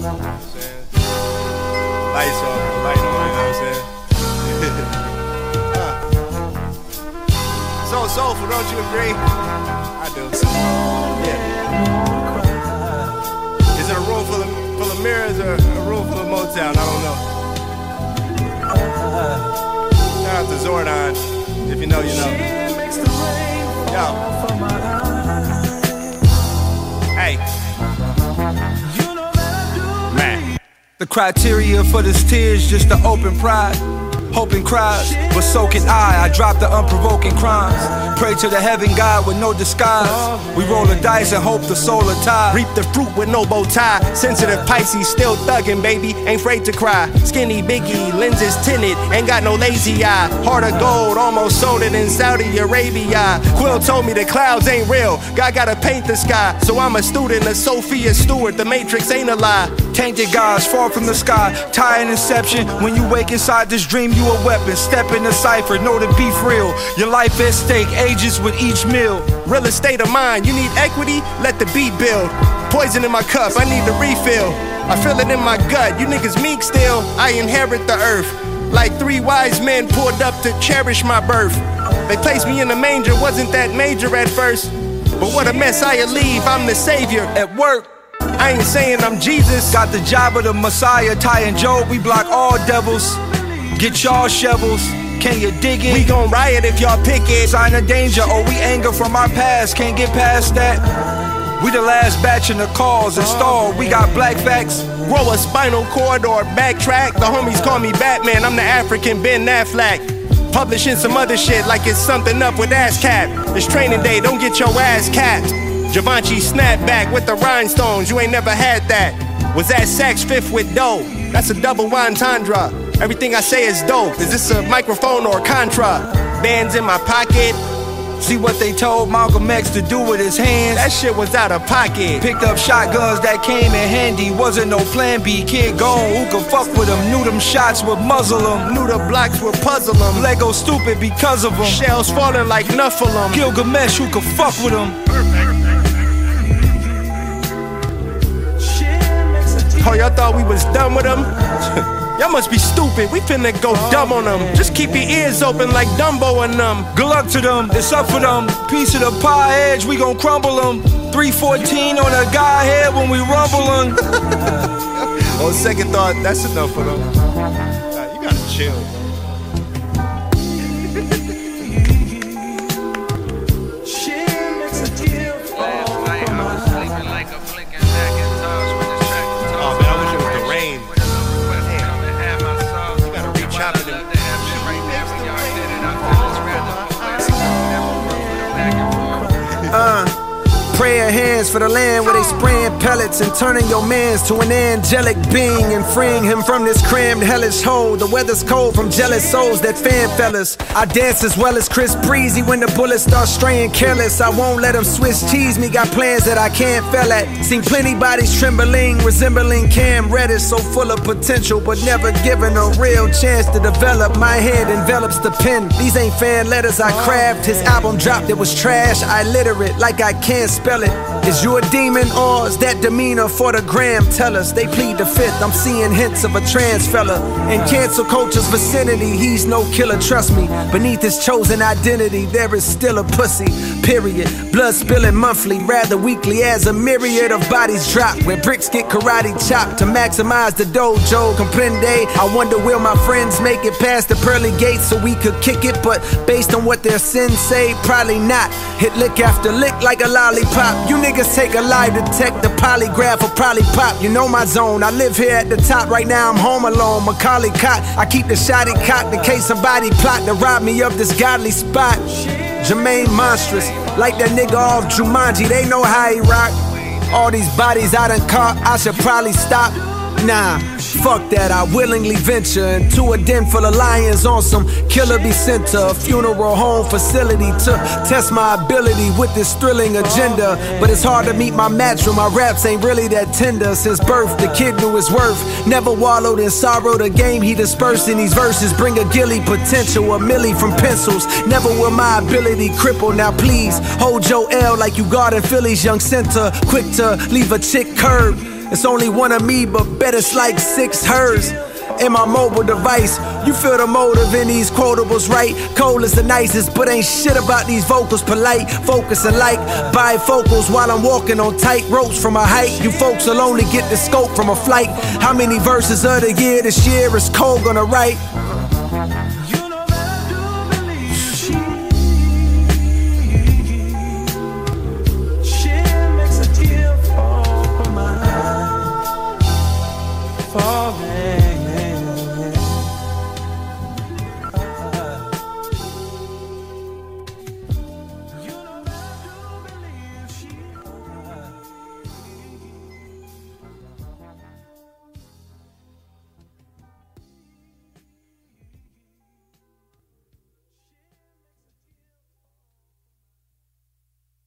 Lights on, light on, you know what I'm saying? So soulful, don't you agree? I do. Yeah. Is it a room full of mirrors or a room full of Motown? I don't know. Shout out to Zordon. If you know, you know. Yo. Hey. Man. The criteria for this tears just to open pride. Hoping cries, but so can I drop the unprovoking crimes. Pray to the heaven God with no disguise. We roll the dice and hope the soul will tie. Reap the fruit with no bow tie. Sensitive Pisces, still thuggin', baby. Ain't afraid to cry. Skinny Biggie, lenses tinted, ain't got no lazy eye. Heart of gold, almost sold it in Saudi Arabia. Quill told me the clouds ain't real. God gotta paint the sky. So I'm a student of Sophia Stewart. The Matrix ain't a lie. Tainted gods fall from the sky. Tie an inception. When you wake inside this dream, you a weapon. Step in the cipher, know the beef real. Your life at stake, ages with each meal. Real estate of mine, you need equity? Let the beat build. Poison in my cup, I need the refill. I feel it in my gut, you niggas meek still. I inherit the earth. Like 3 wise men pulled up to cherish my birth. They placed me in the manger, wasn't that major at first. But what a mess I leave, I'm the savior. At work, I ain't saying I'm Jesus. got the job of the Messiah, Ty and Job, we block all devils. Get y'all shovels, can you dig it? We gon' riot if y'all pick it. Sign of danger, or we anger from our past, can't get past that. We the last batch in the cause installed, we got black facts. Grow a spinal cord or backtrack. The homies call me Batman, I'm the African Ben Affleck. Publishing some other shit like it's something up with ASCAP. It's training day, don't get your ass capped. Givenchy snapback with the rhinestones, you ain't never had that. Was that Saks Fifth with dough? That's a double entendre. Everything I say is dope. Is this a microphone or a contra? Bands in my pocket. See what they told Malcolm X to do with his hands? That shit was out of pocket. Picked up shotguns that came in handy. Wasn't no plan B, kid gone. Who could fuck with them? Knew them shots would muzzle them. Knew the blocks would puzzle them. Lego stupid because of them. Shells falling like Nephilim. Gilgamesh, who could fuck with them? Oh, y'all thought we was done with them? Y'all must be stupid, we finna go dumb on them. Just keep your ears open like Dumbo and them. Good luck to them, it's up for them. Piece of the pie edge, we gon' crumble them. 314 on a guy head when we rumble them. On second thought, that's enough for them. Nah, you gotta chill. Prayer hands for the land where they spraying pellets and turning your mans to an angelic being and freeing him from this crammed hellish hole. The weather's cold from jealous souls that fan fellas. I dance as well as Chris Breezy when the bullets start straying careless. I won't let them Swiss cheese me, got plans that I can't fail at. Seen plenty bodies trembling, resembling Cam Reddish, so full of potential but never given a real chance to develop. My head envelops the pen. These ain't fan letters I craft. His album dropped, it was trash. I literate like I can't spell it. Is you a demon or is that demeanor for the gram? Tell us, they plead the fifth. I'm seeing hints of a trans fella in cancel culture's vicinity. He's no killer, trust me. Beneath his chosen identity, there is still a pussy, period. Blood spilling monthly, rather weekly, as a myriad of bodies drop. Where bricks get karate chopped to maximize the dojo. Comprende? I wonder will my friends make it past the pearly gates so we could kick it? But based on what their sins say, probably not. Hit lick after lick like a lollipop. You niggas take a lie detect, the polygraph will probably pop. You know my zone, I live here at the top. Right now I'm home alone, Macaulay cot. I keep the shotty cocked in case somebody plot to rob me of this godly spot. Jermaine monstrous, like that nigga off Jumanji, they know how he rock. All these bodies I done caught, I should probably stop. Nah, fuck that, I willingly venture into a den full of lions on some killer be sent to a funeral home facility to test my ability with this thrilling agenda. But it's hard to meet my match when my raps ain't really that tender. Since birth, the kid knew his worth, never wallowed in sorrow. The game he dispersed in these verses bring a gilly potential, a milli from pencils. Never will my ability cripple. Now please, hold your L like you guarding Philly's young center. Quick to leave a chick curb. It's only one of me, but bet it's like 6 hers. In my mobile device, you feel the motive in these quotables, right? Cole is the nicest, but ain't shit about these vocals. Polite, focusing like bifocals while I'm walking on tight ropes from a height. You folks will only get the scope from a flight. How many verses of the year this year is Cole gonna write?